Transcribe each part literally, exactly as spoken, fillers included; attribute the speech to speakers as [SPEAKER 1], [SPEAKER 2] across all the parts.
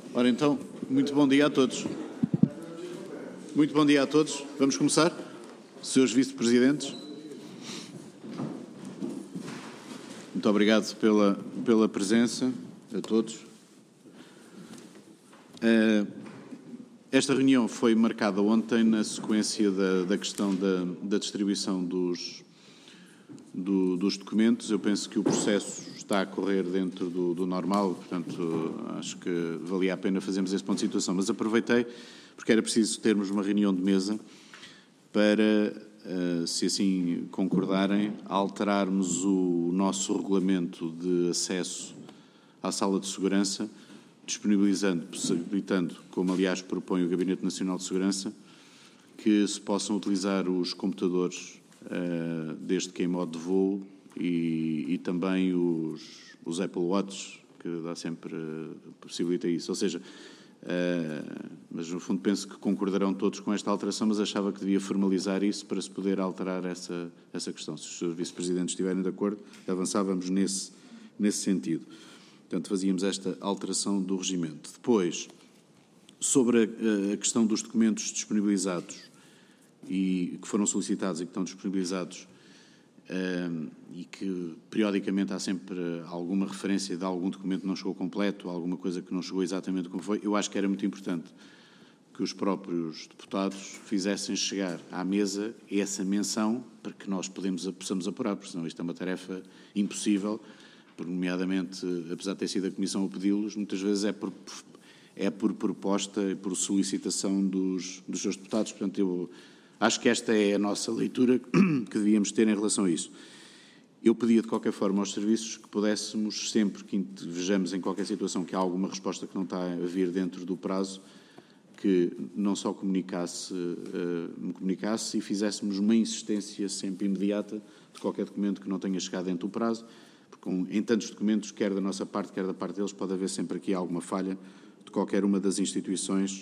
[SPEAKER 1] Ora então, muito bom dia a todos. Muito bom dia a todos. Vamos começar? Senhores Vice-Presidentes. Muito obrigado pela, pela presença a todos. Uh, esta reunião foi marcada ontem na sequência da, da questão da, da distribuição dos, do, dos documentos. Eu penso que o processo está a correr dentro do, do normal, portanto, acho que valia a pena fazermos esse ponto de situação. Mas aproveitei, porque era preciso termos uma reunião de mesa para, uh, se assim concordarem, alterarmos o nosso regulamento de acesso à sala de segurança, disponibilizando, possibilitando, como aliás propõe o Gabinete Nacional de Segurança, que se possam utilizar os computadores, uh, desde que em modo de voo, e, e também os, os Apple Watch, que dá sempre, uh, possibilita isso. Ou seja, uh, mas no fundo penso que concordarão todos com esta alteração, mas achava que devia formalizar isso para se poder alterar essa, essa questão. Se os senhores Vice-Presidentes estiverem de acordo, avançávamos nesse, nesse sentido. Portanto, fazíamos esta alteração do regimento. Depois, sobre a, a questão dos documentos disponibilizados e que foram solicitados e que estão disponibilizados, um, e que periodicamente há sempre alguma referência de algum documento que não chegou completo, alguma coisa que não chegou exatamente como foi, eu acho que era muito importante que os próprios deputados fizessem chegar à mesa essa menção para que nós podemos, possamos apurar, porque senão isto é uma tarefa impossível, porque, nomeadamente, apesar de ter sido a Comissão a pedi-los, muitas vezes é por, é por proposta e por solicitação dos, dos seus deputados. Portanto, eu acho que esta é a nossa leitura que devíamos ter em relação a isso. Eu pedia, de qualquer forma, aos serviços que pudéssemos, sempre que vejamos em qualquer situação que há alguma resposta que não está a vir dentro do prazo, que não só comunicasse, uh, me comunicasse e fizéssemos uma insistência sempre imediata de qualquer documento que não tenha chegado dentro do prazo, porque em tantos documentos, quer da nossa parte, quer da parte deles, pode haver sempre aqui alguma falha de qualquer uma das instituições.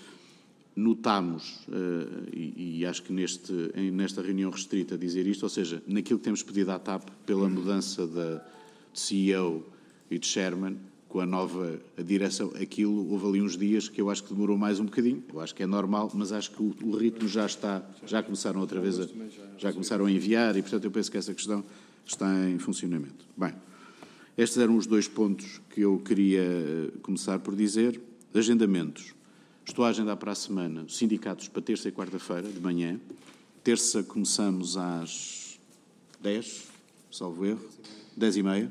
[SPEAKER 1] Notámos, uh, e, e acho que neste, nesta reunião restrita dizer isto, ou seja, naquilo que temos pedido à TAP pela mudança de, de C E O e de Chairman, com a nova a direção, aquilo houve ali uns dias que eu acho que demorou mais um bocadinho, eu acho que é normal, mas acho que o, o ritmo já está, já começaram outra vez a, já começaram a enviar e, portanto, eu penso que essa questão está em funcionamento. Bem, estes eram os dois pontos que eu queria começar por dizer. Agendamentos. Estou a agendar para a semana sindicatos para terça e quarta-feira, de manhã. Terça começamos às dez, salvo erro, dez e meia.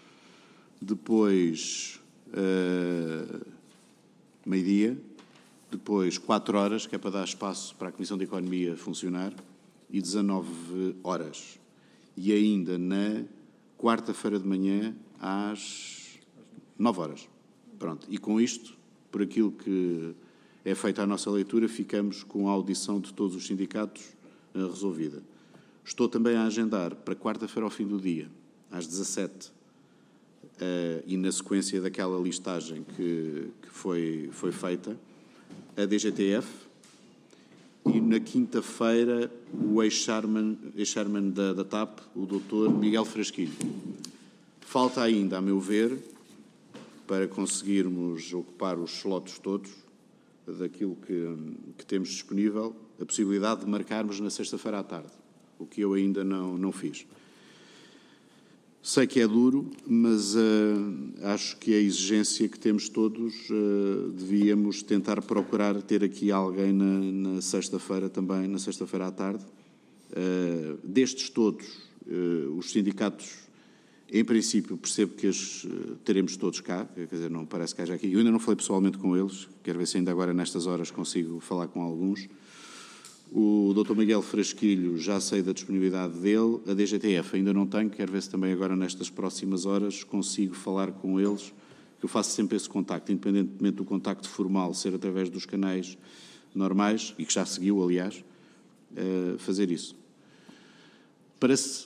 [SPEAKER 1] Depois, uh, meio-dia. Depois, quatro horas, que é para dar espaço para a Comissão de Economia funcionar. E dezanove horas. E ainda na quarta-feira de manhã, às nove horas. Pronto. E com isto, por aquilo que é feita a nossa leitura, ficamos com a audição de todos os sindicatos uh, resolvida. Estou também a agendar para quarta-feira ao fim do dia, às dezassete, uh, e na sequência daquela listagem que, que foi, foi feita, a D G T F, e na quinta-feira o ex-chairman, ex-chairman da, da TAP, o doutor Miguel Frasquilho. Falta ainda, a meu ver, para conseguirmos ocupar os slots todos, daquilo que, que temos disponível, a possibilidade de marcarmos na sexta-feira à tarde, o que eu ainda não, não fiz. Sei que é duro, mas uh, acho que a exigência que temos todos, uh, devíamos tentar procurar ter aqui alguém na, na sexta-feira também, na sexta-feira à tarde. Uh, destes todos, uh, os sindicatos, em princípio, percebo que os uh, teremos todos cá, quer dizer, não parece que haja aqui. Eu ainda não falei pessoalmente com eles, quero ver se ainda agora nestas horas consigo falar com alguns. O doutor Miguel Frasquilho, já sei da disponibilidade dele. A D G T F ainda não tenho, quero ver se também agora nestas próximas horas consigo falar com eles, que eu faço sempre esse contacto, independentemente do contacto formal ser através dos canais normais, e que já seguiu, aliás, uh, fazer isso. Parece...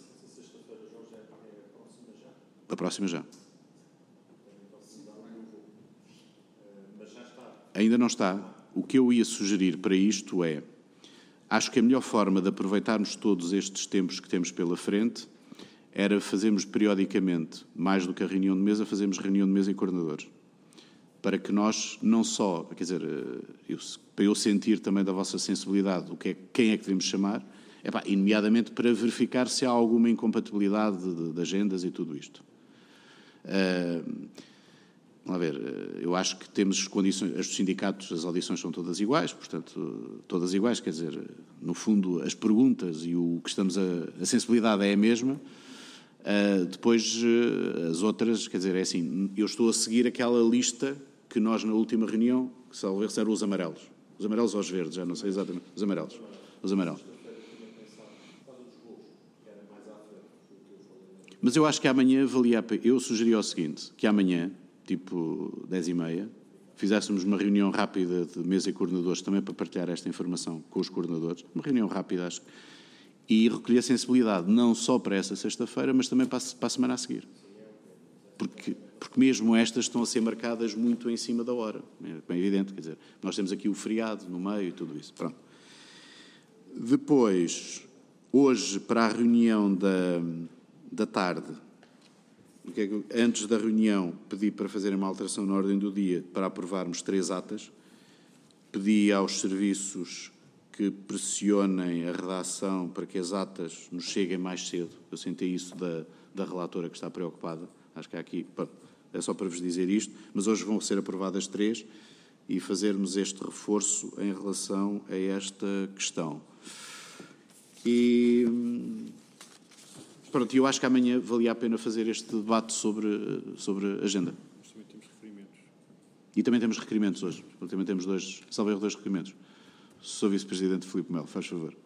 [SPEAKER 1] A próxima já. Ainda não está. O que eu ia sugerir para isto é, acho que a melhor forma de aproveitarmos todos estes tempos que temos pela frente era fazermos periodicamente, mais do que a reunião de mesa, fazermos reunião de mesa e coordenadores. para que nós não só, quer dizer, eu, para eu sentir também da vossa sensibilidade o que é, quem é que devemos chamar, epá, e nomeadamente para verificar se há alguma incompatibilidade de, de agendas e tudo isto. Uh, vamos ver, eu acho que temos as condições, os sindicatos, as audições são todas iguais, portanto, todas iguais, quer dizer, no fundo, as perguntas e o que estamos a, a sensibilidade é a mesma. Uh, depois, uh, as outras, quer dizer, é assim, eu estou a seguir aquela lista que nós na última reunião, que salvo erro, eram os amarelos. Os amarelos ou os verdes, já não sei exatamente. Os amarelos. Os amarelos. Mas eu acho que amanhã valia a pena. Eu sugeri o seguinte, que amanhã, tipo dez e meia, fizéssemos uma reunião rápida de mesa e coordenadores também para partilhar esta informação com os coordenadores. Uma reunião rápida, acho. E recolher sensibilidade, não só para esta sexta-feira, mas também para a, para a semana a seguir. Porque, porque mesmo estas estão a ser marcadas muito em cima da hora. É bem evidente, quer dizer, nós temos aqui o feriado no meio e tudo isso. Pronto. Depois, hoje, para a reunião da, da tarde, antes da reunião, pedi para fazerem uma alteração na ordem do dia para aprovarmos três atas. Pedi aos serviços que pressionem a redação para que as atas nos cheguem mais cedo. Eu senti isso da, da relatora que está preocupada. Acho que há aqui, pronto, é só para vos dizer isto, mas hoje vão ser aprovadas três e fazermos este reforço em relação a esta questão. E pronto, eu acho que amanhã valia a pena fazer este debate sobre, sobre a agenda.
[SPEAKER 2] Mas também temos requerimentos.
[SPEAKER 1] E também temos requerimentos hoje. Também temos dois, salvo erro, dois requerimentos. Sou Vice-Presidente Filipe Melo, faz favor.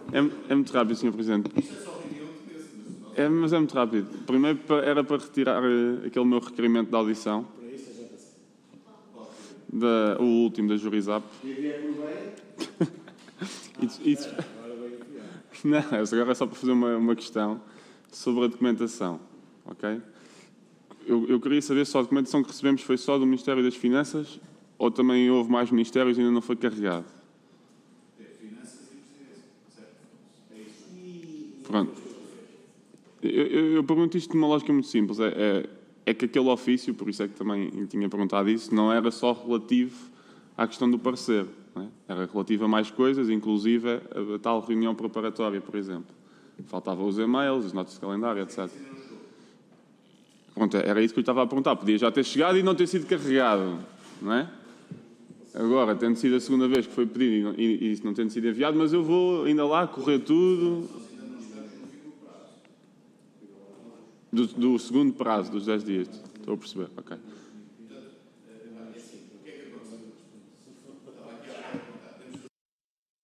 [SPEAKER 2] É, é muito rápido, senhor Presidente. É, mas é muito rápido. Primeiro era para retirar aquele meu requerimento de audição. Da, o último da Jurizap. isso, isso... Não, agora é só para fazer uma, uma questão sobre a documentação. Ok? Eu, eu queria saber se a documentação que recebemos foi só do Ministério das Finanças ou também houve mais ministérios e ainda não foi carregado. Finanças e Presidência, certo? É isso. Pronto. Eu, eu, eu pergunto isto de uma lógica muito simples. É, é, é que aquele ofício, por isso é que também lhe tinha perguntado isso, não era só relativo à questão do parecer. Não é? Era relativo a mais coisas, inclusive a, a tal reunião preparatória, por exemplo. Faltavam os e-mails, as notas de calendário, etcétera. Pronto, era isso que eu estava a perguntar. Podia já ter chegado e não ter sido carregado, não é? Agora, tendo sido a segunda vez que foi pedido e, e, e não tendo sido enviado, mas eu vou ainda lá correr tudo... Do, do segundo prazo, dos dez dias. Estou a perceber, ok.